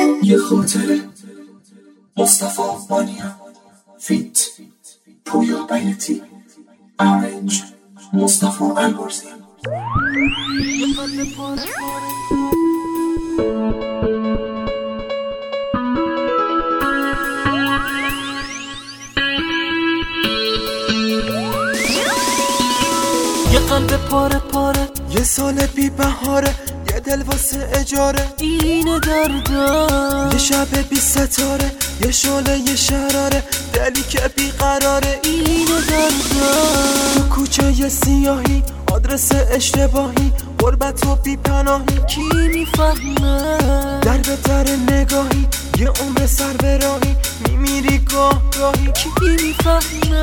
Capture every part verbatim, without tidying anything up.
یه خاطره مصطفی مانیا فیت پویا بیتی ارنج مصطفی البرزی. یه قلب پاره پاره، یه سال بی بهاره، یه دل واسه اجاره، اینه دردم. یه شب بی ستاره، یه شعله یه شراره، دلی که بی قراره، اینه دردم. تو کوچه یه سیاهی، آدرس اشتباهی، غربت و بی پناهی، کی میفهمه؟ در به در نگاهی، یه عمر سر به راهی، میمیری گاه گاهی، کی میفهمه؟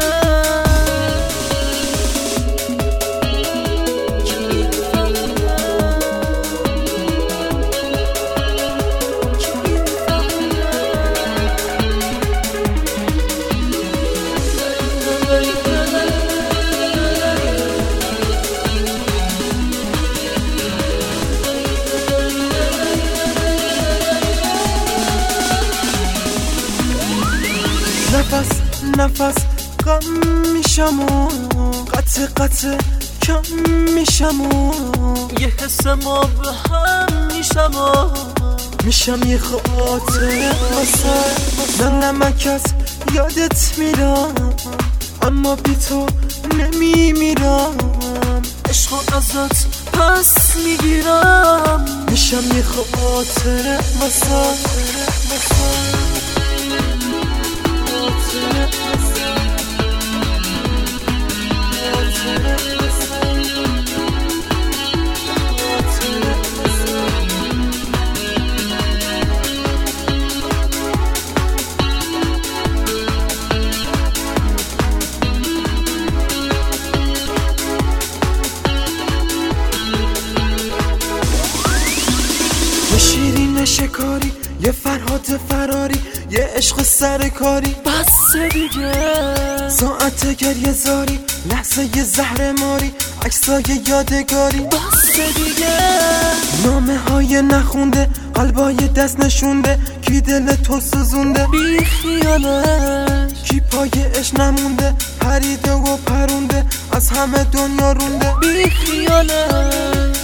نفس نفس غم میشم و قطع قطع کم میشم و یه حس ما به هم میشم و میشم یه خاطره واسه نه نمک از یادت میرم، اما بی تو نمیمیرم، عشقو ازت پس میگیرم، میشم یه خاطره واسه یه شیرین شکاری، یه فرهاد فراری، یه عشق سرکاری، بس دیگه ساعت گریه زاری، لحظه یه زهر ماری، عکسای یادگاری، بس دیگه. نامه های نخونده، قلبای دست نشونده، کی دل تو سوزونده، بی خیالش کی پای عشق نمونده، پریده و پرونده، از همه دنیا رونده، بی خیالش.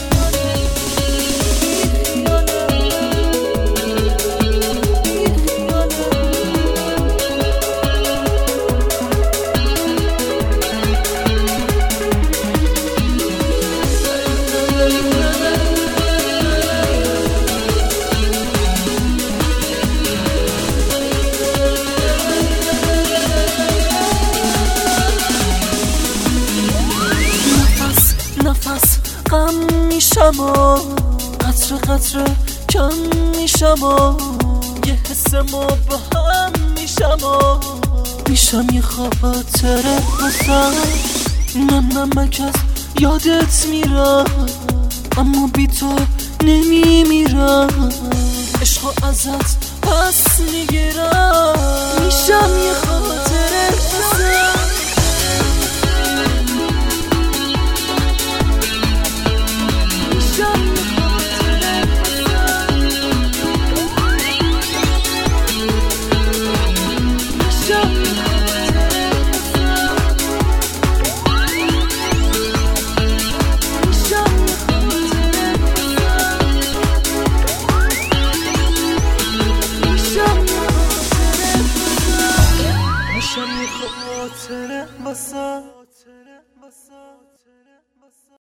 نفس غم میشم و قطره قطره کم میشم و یه حس ما به هم میشم و میشم یه خاطره واسه نه نمک از یادت میرم، اما بی تو نمیمیرم، عشقو ازت پس میگیرم، میشم یه خاطره واسه خاطره واسه